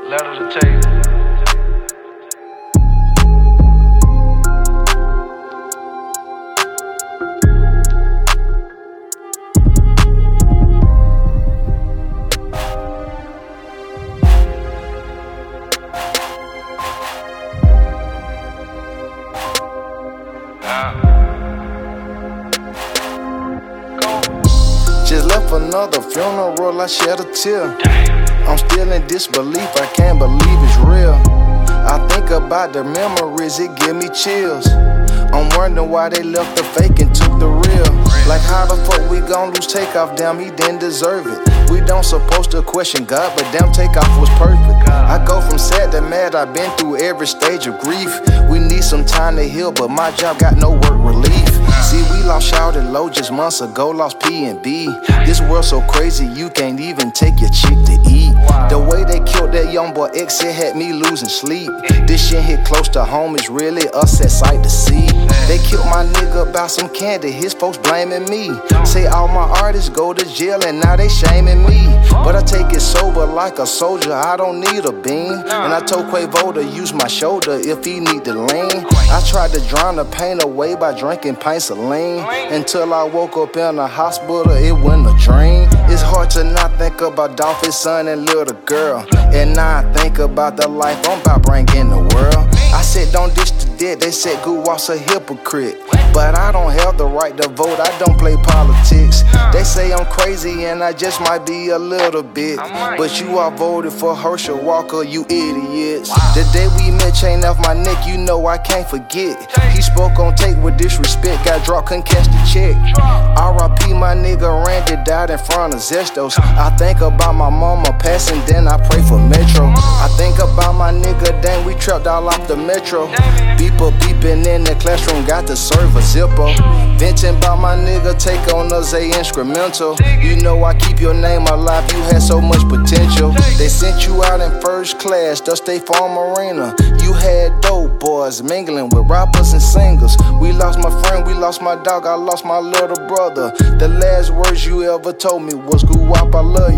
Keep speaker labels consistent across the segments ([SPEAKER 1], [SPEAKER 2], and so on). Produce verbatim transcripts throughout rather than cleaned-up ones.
[SPEAKER 1] Letter to take.
[SPEAKER 2] Just left another funeral, I shed a tear. I'm still in disbelief, I can't believe it's real. I think about the memories, it give me chills. I'm wondering why they left the fake and took the real. Like how the fuck we gon' lose Takeoff? Damn, he didn't deserve it. We don't supposed to question God, but damn, Takeoff was perfect. I go from sad to mad, I've been through every stage of grief. We need some time to heal, but my job got no work relief. See, we lost Shouted Low just months ago, lost P and B. This world so crazy, you can't even take your chick to eat. The way they killed that young boy X, it had me losing sleep. This shit hit close to home, it's really a sad sight to see. They killed my nigga about some candy, his folks blaming me. Say all my artists go to jail and now they shaming me. But I take it sober like a soldier, I don't need a beam. And I told Quavo to use my shoulder if he need to lean. I tried to drown the pain away by drinking pints of lean. Until I woke up in the hospital, it wasn't a dream. It's hard to not think about Dolph's son and little girl. And now I think about the life I'm about bringing the world. I said don't dish the dead, they said Guwap's a hypocrite. But I don't have the right to vote, I don't play politics. They say I'm crazy and I just might be a little bit. But you all voted for Herschel Walker, you idiots. The day we met, chain off my neck, you know I can't forget. He spoke on tape with disrespect, got dropped, couldn't catch the check. R I P my nigga Randy died in front of Zestos. I think about my mama passing, then I pray for Metro. I think about my nigga, dang, we trapped all off the Metro. Beeper beeping in the classroom, got to serve a Zippo. Venting about my nigga, take on us a instrumental. You know I keep your name alive, you had so much potential. They sent you out in first class, the State Farm Arena. You had dope boys mingling with rappers and singers. We lost my friend, we lost my dog, I lost my little brother. The last words you ever told me was Guwap, I love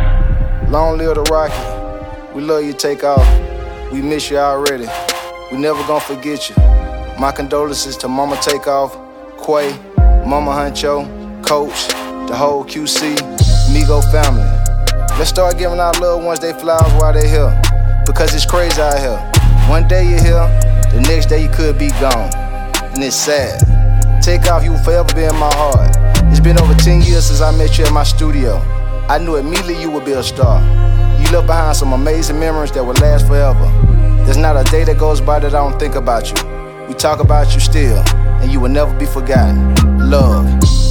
[SPEAKER 2] you. Long live the Rocky, we love you Takeoff. We miss you already, we never gonna forget you. My condolences to Mama Takeoff, Quay, Mama Huncho, Coach, the whole Q C, Migo family. Let's start giving our loved ones their flowers while they're here, because it's crazy out here. One day you're here, the next day you could be gone, and it's sad. Takeoff, you will forever be in my heart. It's been over ten years since I met you at my studio. I knew immediately you would be a star. You left behind some amazing memories that will last forever. There's not a day that goes by that I don't think about you. We talk about you still, and you will never be forgotten. Love.